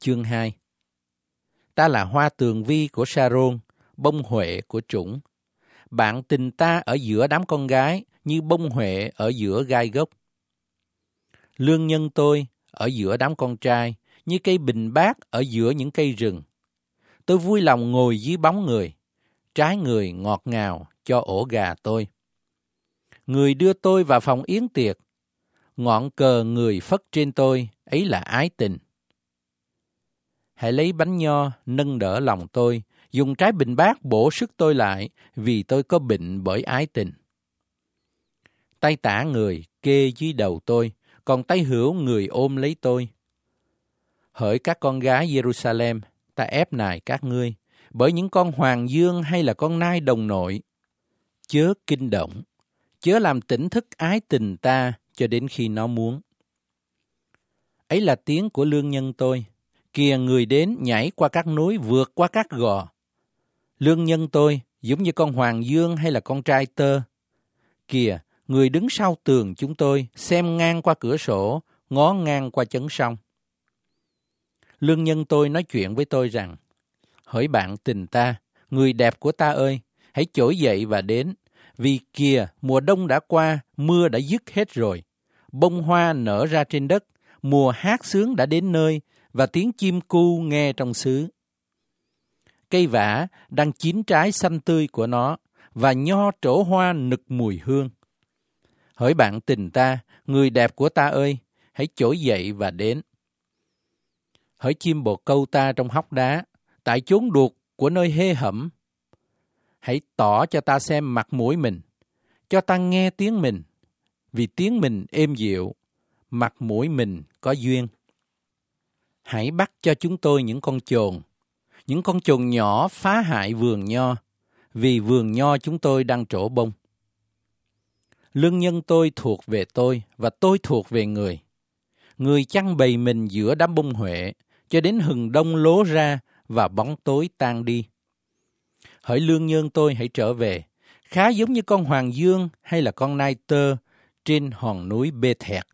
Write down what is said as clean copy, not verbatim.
chương 2. Ta là hoa tường vi của Sa-rôn, bông huệ của Trũng. Bạn tình ta ở giữa đám con gái như bông huệ ở giữa gai gốc. Lương nhân tôi ở giữa đám con trai như cây bình bát ở giữa những cây rừng. Tôi vui lòng ngồi dưới bóng người, trái người ngọt ngào cho ổ gà tôi. Người đưa tôi vào phòng yến tiệc, ngọn cờ người phất trên tôi, ấy là ái tình. Hãy lấy bánh nho nâng đỡ lòng tôi, dùng trái bình bát bổ sức tôi lại, vì tôi có bệnh bởi ái tình. Tay tả người kê dưới đầu tôi, còn tay hữu người ôm lấy tôi. Hỡi các con gái Jerusalem, ta ép nài các ngươi, bởi những con hoàng dương hay là con nai đồng nội. Chớ kinh động, chớ làm tỉnh thức ái tình ta cho đến khi nó muốn. Ấy là tiếng của lương nhân tôi. Kìa người đến nhảy qua các núi, vượt qua các gò. Lương nhân tôi giống như con hoàng dương hay là con trai tơ. Kìa, người đứng sau tường chúng tôi, xem ngang qua cửa sổ, ngó ngang qua chấn sông. Lương nhân tôi nói chuyện với tôi rằng, hỡi bạn tình ta, người đẹp của ta ơi, hãy trỗi dậy và đến. Vì kìa, mùa đông đã qua, mưa đã dứt hết rồi. Bông hoa nở ra trên đất, mùa hát sướng đã đến nơi, và tiếng chim cu nghe trong xứ. Cây vả đang chín trái xanh tươi của nó, và nho trổ hoa nực mùi hương. Hỡi bạn tình ta, người đẹp của ta ơi, hãy trỗi dậy và đến. Hỡi chim bồ câu ta trong hốc đá, tại chốn đuột của nơi hê hẩm. Hãy tỏ cho ta xem mặt mũi mình, cho ta nghe tiếng mình, vì tiếng mình êm dịu, mặt mũi mình có duyên. Hãy bắt cho chúng tôi những con chồn nhỏ phá hại vườn nho, vì vườn nho chúng tôi đang trổ bông. Lương nhân tôi thuộc về tôi, và tôi thuộc về người. Người chăn bầy mình giữa đám bông huệ, cho đến hừng đông lố ra và bóng tối tan đi. Hỡi lương nhân tôi hãy trở về, khá giống như con hoàng dương hay là con nai tơ trên hòn núi Bê Thẹt.